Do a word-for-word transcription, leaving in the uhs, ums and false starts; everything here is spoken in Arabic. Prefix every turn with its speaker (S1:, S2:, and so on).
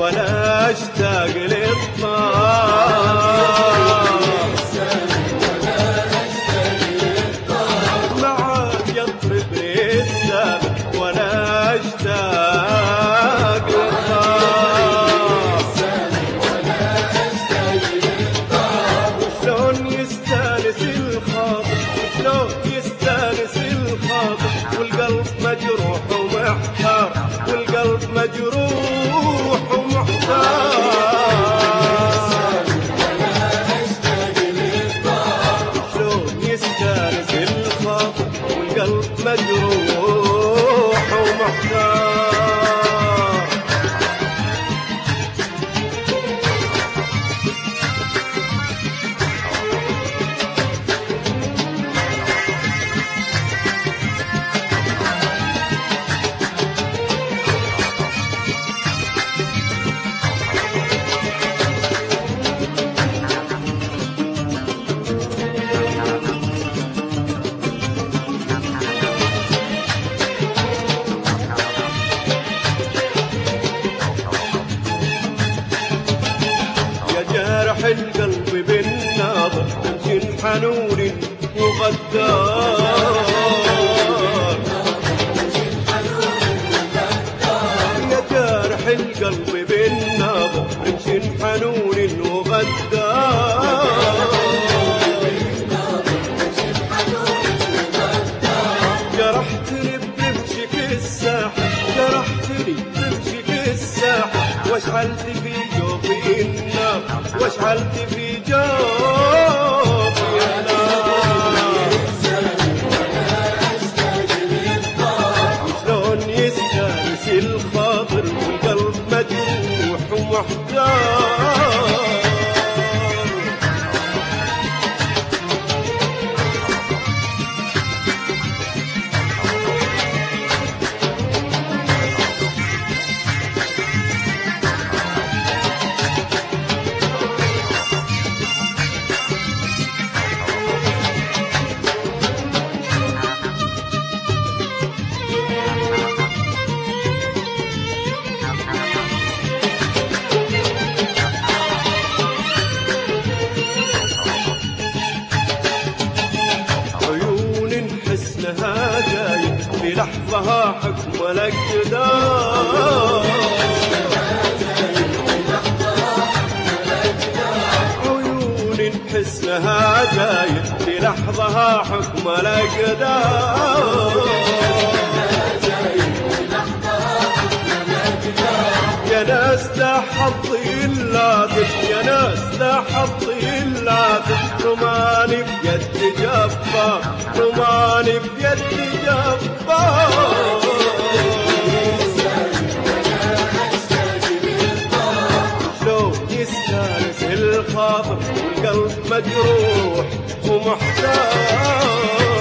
S1: ولا اشتاق للطار معاك يطرب لي السابع ولا اشتاق للطار شلون يستانس الخاطر شلون يستانس الخاطر والقلب مجروح ومحتار والقلب مجروح ومحتار شلون يستانس الخاطر والقلب مجروح ومحتار القلب بالناظر تمشي حنون وغدار يا جارح القلب بالناظر تمشي حنون وغدار جرحتني بمشيك الساحة جرحتني بمشيك الساحة واشعلت في جوفي النار واشعلت في جوفي النار شلون يستانس الخاطر والقلب مجروح ومحتار حسنها جاي بلحظها حكم الاقتدار عيون حسنها جاي بلحظها حكم الاقدار يا ناس لا حظي اللافت يا ناس لا حظي اللافت رماني بيد جبار رماني بيد جبار شلون يستانس الخاطر والقلب مجروح ومحتار